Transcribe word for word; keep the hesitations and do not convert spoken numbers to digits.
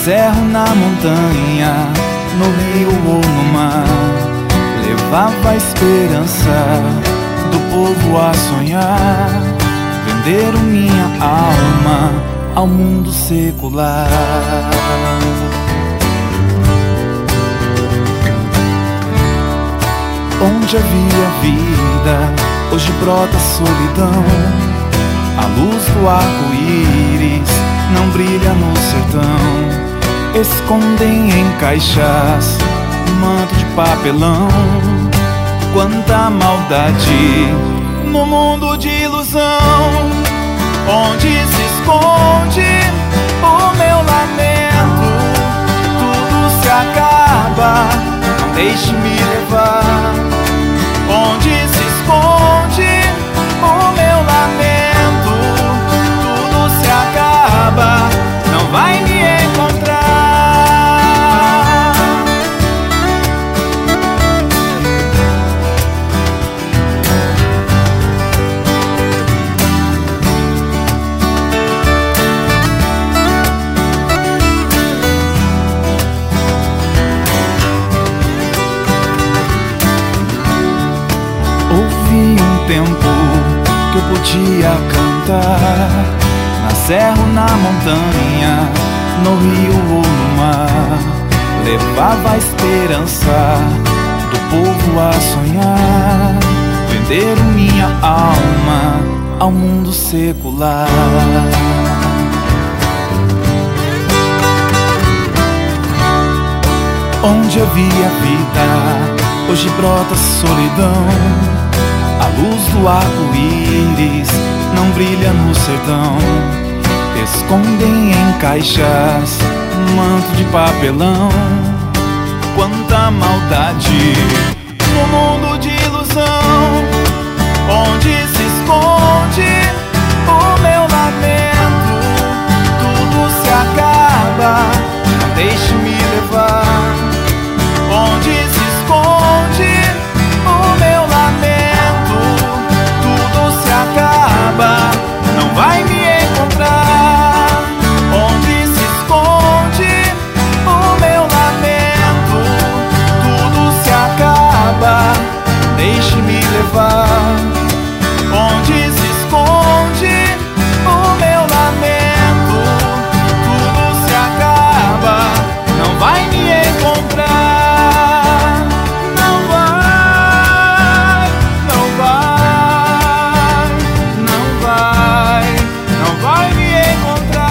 serra, na montanha, no rio ou no mar, levava a esperança do povo a sonhar. Venderam minha alma ao mundo secular. Onde havia vida, hoje brota solidão. A luz do arco-íris não brilha no sertão. Escondem em caixas um manto de papelão. Quanta maldade no mundo de ilusão. Onde se esconde o meu lamento? Tudo se acaba, não deixe-me levar. Onde se esconde o meu lamento? Tudo se acaba, não vai me encontrar. Houve um tempo que eu podia cantar, na serra ou na montanha, no rio ou no mar. Levava a esperança do povo a sonhar. Venderam minha alma ao mundo secular. Onde havia vida, hoje brota solidão. A luz do arco-íris não brilha no sertão. Escondem em caixas um manto de papelão. Quanta maldade no mundo de ilusão. Onde se esconde o meu lamento? Tudo se acaba, não deixe-me levar. Onde se esconde o meu lamento? Tudo se acaba, não vai me encontrar. Onde se esconde o meu lamento? Tudo se acaba, deixe-me levar. Onde se esconde o meu lamento? Tudo se acaba, não vai me encontrar. Não vai, não vai, não vai me encontrar.